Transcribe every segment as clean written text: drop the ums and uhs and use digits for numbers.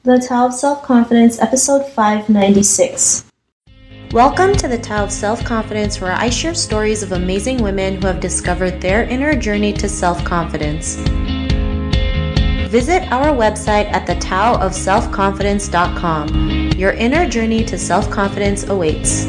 The Tao of Self-Confidence, episode 596. Welcome to the Tao of Self-Confidence, where I share stories of amazing women who have discovered their inner journey to self-confidence. Visit our website at thetaoofselfconfidence.com. Your inner journey to self-confidence awaits.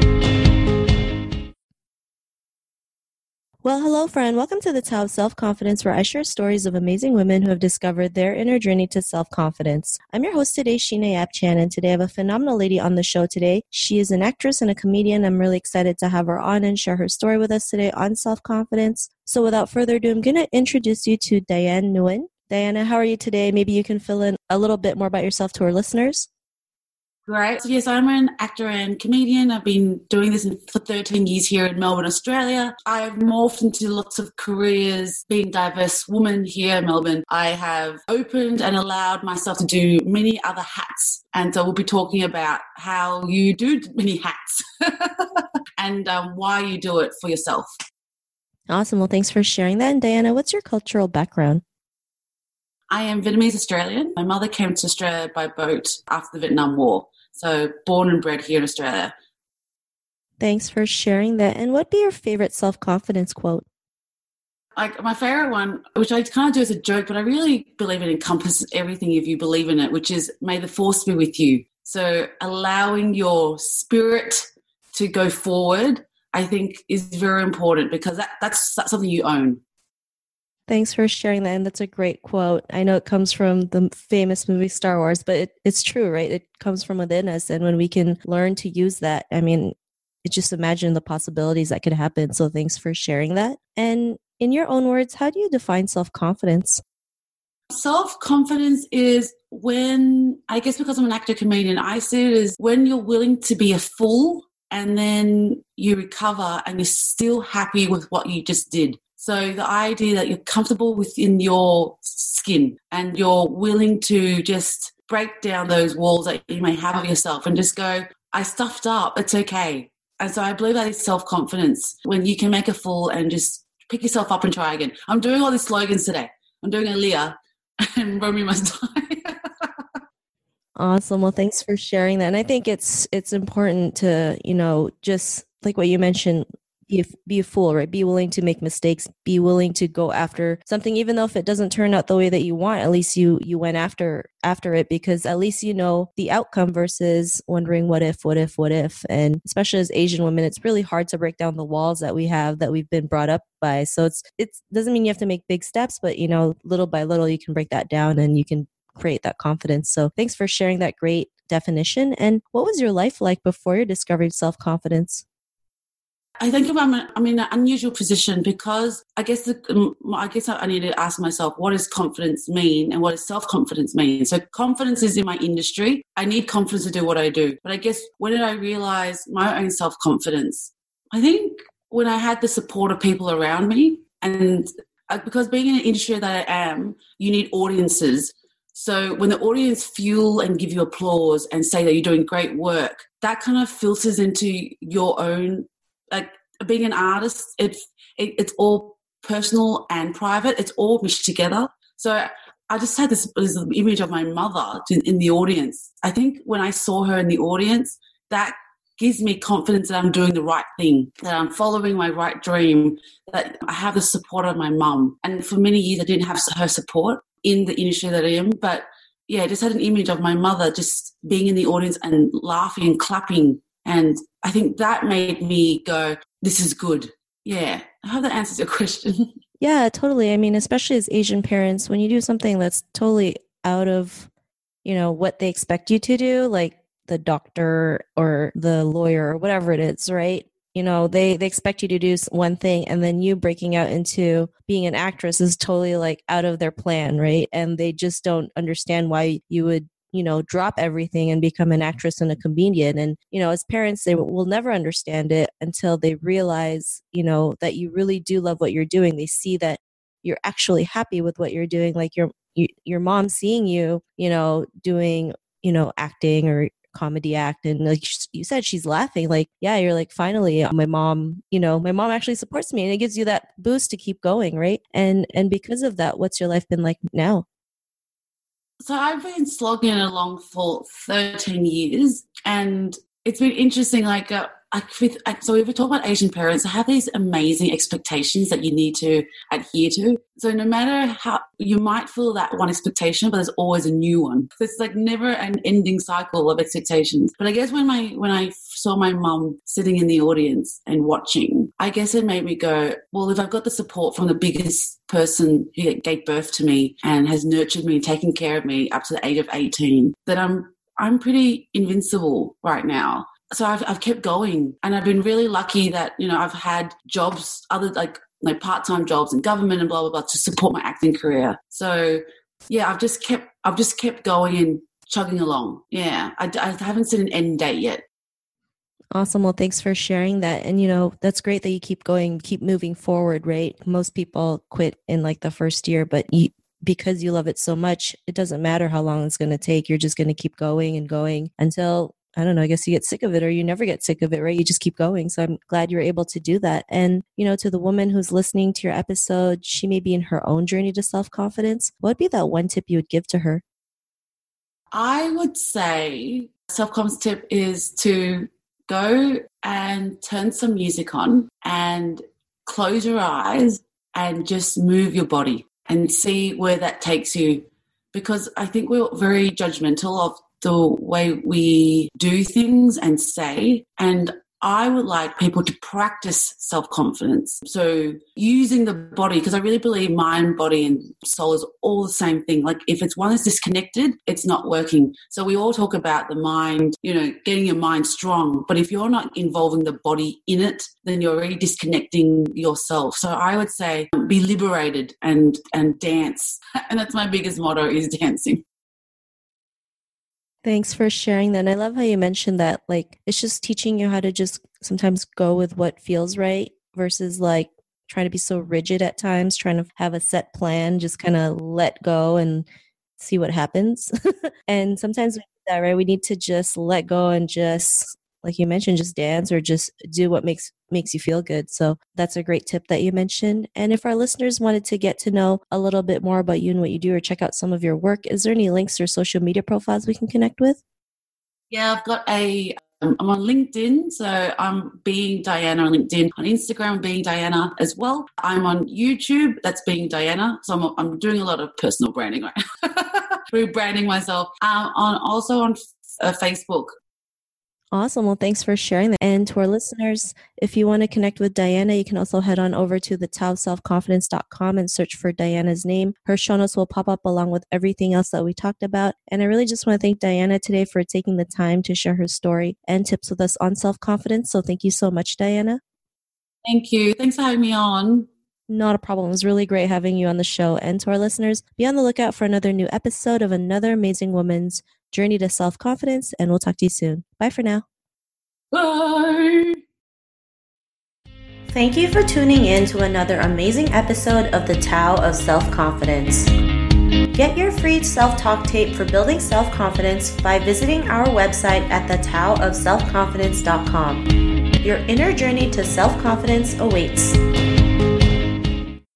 Well, hello, friend. Welcome to the Tao of Self-Confidence, where I share stories of amazing women who have discovered their inner journey to self-confidence. I'm your host today, Sheena Yap Chan, and today I have a phenomenal lady on the show today. She is an actress and a comedian. I'm really excited to have her on and share her story with us today on self-confidence. So without further ado, I'm going to introduce you to Diane Nguyen. Diana, how are you today? Maybe you can fill in a little bit more about yourself to our listeners. Great. So yes, I'm an actor and comedian. I've been doing this for 13 years here in Melbourne, Australia. I've morphed into lots of careers. Being a diverse woman here in Melbourne, I have opened and allowed myself to do many other hats. And so we'll be talking about how you do many hats and why you do it for yourself. Awesome. Well, thanks for sharing that. And Diana, what's your cultural background? I am Vietnamese Australian. My mother came to Australia by boat after the Vietnam War. So born and bred here in Australia. Thanks for sharing that. And what'd be your favorite self-confidence quote? Like my favorite one, which I kind of do as a joke, but I really believe it encompasses everything if you believe in it, which is may the force be with you. So allowing your spirit to go forward, I think is very important because that's something you own. Thanks for sharing that. And that's a great quote. I know it comes from the famous movie Star Wars, but it's true, right? It comes from within us. And when we can learn to use that, I mean, just imagine the possibilities that could happen. So thanks for sharing that. And in your own words, how do you define self-confidence? Self-confidence is when, I guess because I'm an actor comedian, I see it as when you're willing to be a fool and then you recover and you're still happy with what you just did. So the idea that you're comfortable within your skin and you're willing to just break down those walls that you may have of yourself and just go, I stuffed up, it's okay. And so I believe that is self-confidence, when you can make a fool and just pick yourself up and try again. I'm doing all these slogans today. I'm doing Aaliyah and Romeo Must Die. Awesome. Well, thanks for sharing that. And I think it's important to, just like what you mentioned, be a fool, right? Be willing to make mistakes, be willing to go after something, even though if it doesn't turn out the way that you want, at least you went after it, because at least you know the outcome versus wondering what if. And especially as Asian women, it's really hard to break down the walls that we've been brought up by. So it doesn't mean you have to make big steps, but little by little you can break that down and you can create that confidence. So thanks for sharing that great definition. And what was your life like before you discovered self-confidence? I think I'm in an unusual position because I guess I need to ask myself, what does confidence mean and what does self-confidence mean? So confidence is in my industry. I need confidence to do what I do. But I guess when did I realize my own self-confidence? I think when I had the support of people around me, and because being in an industry that I am, you need audiences. So when the audience fuel and give you applause and say that you're doing great work, that kind of filters into your own. Like being an artist, it's all personal and private. It's all meshed together. So I just had this image of my mother in the audience. I think when I saw her in the audience, that gives me confidence that I'm doing the right thing, that I'm following my right dream, that I have the support of my mum. And for many years, I didn't have her support in the industry that I am. But yeah, I just had an image of my mother just being in the audience and laughing and clapping. And I think that made me go, this is good. Yeah. I hope that answers your question. Yeah, totally. I mean, especially as Asian parents, when you do something that's totally out of, what they expect you to do, like the doctor or the lawyer or whatever it is, right? They expect you to do one thing, and then you breaking out into being an actress is totally like out of their plan, right? And they just don't understand why you would drop everything and become an actress and a comedian. And, as parents, they will never understand it until they realize, that you really do love what you're doing. They see that you're actually happy with what you're doing. Like your mom seeing you, doing, acting or comedy act. And like you said, she's laughing. Like, yeah, you're like, finally, my mom actually supports me, and it gives you that boost to keep going. Right. And because of that, what's your life been like now? So I've been slogging along for 13 years, and it's been interesting. So if we talk about Asian parents, they have these amazing expectations that you need to adhere to. So no matter how you might feel that one expectation, but there's always a new one. So it's like never an ending cycle of expectations. But I guess when I saw my mum sitting in the audience and watching, I guess it made me go, well, if I've got the support from the biggest person who gave birth to me and has nurtured me and taken care of me up to the age of 18, that I'm pretty invincible right now. So I've kept going, and I've been really lucky that, I've had jobs, other like part-time jobs in government and blah, blah, blah, to support my acting career. So yeah, I've just kept going and chugging along. Yeah. I haven't set an end date yet. Awesome. Well, thanks for sharing that. And, that's great that you keep going, keep moving forward, right? Most people quit in like the first year, but because you love it so much, it doesn't matter how long it's going to take. You're just going to keep going and going until, I don't know, I guess you get sick of it, or you never get sick of it, right? You just keep going. So I'm glad you're able to do that. And, to the woman who's listening to your episode, she may be in her own journey to self-confidence. What would be that one tip you would give to her? I would say self-confidence tip is to go and turn some music on and close your eyes and just move your body and see where that takes you. Because I think we're very judgmental of the way we do things and say. And I would like people to practice self-confidence. So using the body, because I really believe mind, body, and soul is all the same thing. Like if it's one is disconnected, it's not working. So we all talk about the mind, getting your mind strong. But if you're not involving the body in it, then you're already disconnecting yourself. So I would say be liberated and dance. And that's my biggest motto, is dancing. Thanks for sharing that. And I love how you mentioned that, like, it's just teaching you how to just sometimes go with what feels right versus like trying to be so rigid at times, trying to have a set plan, just kind of let go and see what happens. And sometimes we do that, right? We need to just let go and just, like you mentioned, just dance or just do what makes you feel good. So that's a great tip that you mentioned. And if our listeners wanted to get to know a little bit more about you and what you do, or check out some of your work, is there any links or social media profiles we can connect with? Yeah, I've got I'm on LinkedIn, so I'm Being Diana on LinkedIn. On Instagram, Being Diana as well. I'm on YouTube, that's Being Diana. So I'm doing a lot of personal branding right now, rebranding myself. Also on Facebook. Awesome. Well, thanks for sharing that. And to our listeners, if you want to connect with Diana, you can also head on over to thetaoselfconfidence.com and search for Diana's name. Her show notes will pop up along with everything else that we talked about. And I really just want to thank Diana today for taking the time to share her story and tips with us on self-confidence. So thank you so much, Diana. Thank you. Thanks for having me on. Not a problem. It was really great having you on the show. And to our listeners, be on the lookout for another new episode of another amazing woman's journey to self-confidence, and we'll talk to you soon. Bye for now. Bye. Thank you for tuning in to another amazing episode of the Tao of Self-Confidence. Get your free self-talk tape for building self-confidence by visiting our website at thetaoofselfconfidence.com. Your inner journey to self-confidence awaits.